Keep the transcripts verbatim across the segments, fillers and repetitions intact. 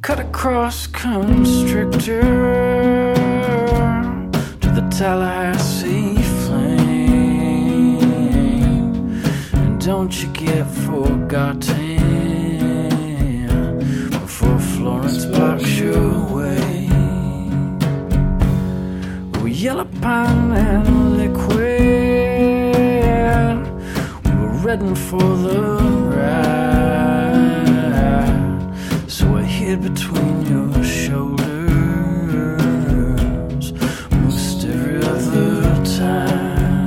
Cut across Constrictor to the Tallahassee flame. And don't you get forgotten before Florence blocks your way. We yellow pine and liquid, we were ready for the ride. So I hid between your shoulders most every other time.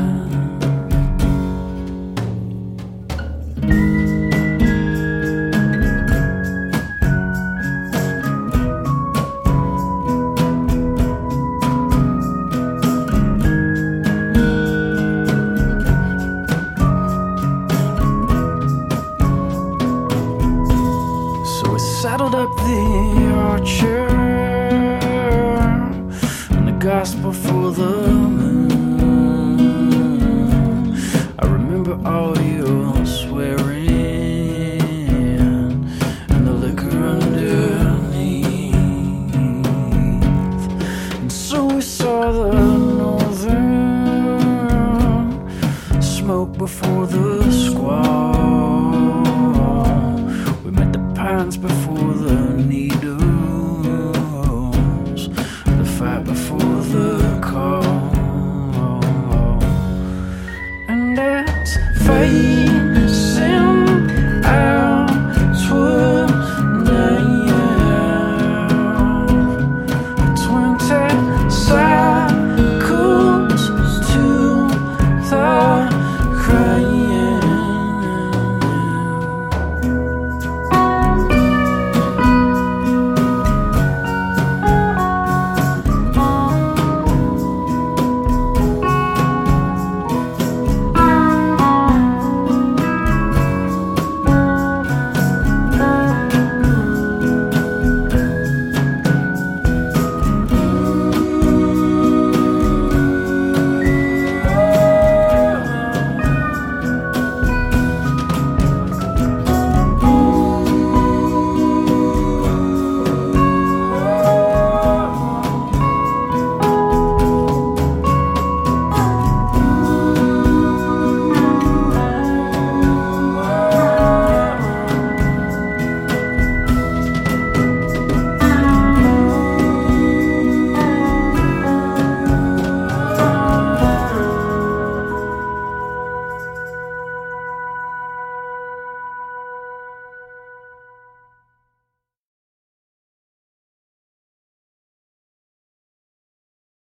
Saddled up the Archer and the gospel for the moon. I remember all your swearing and the liquor underneath. And so we saw the northern smoke before the squall. We met the pines before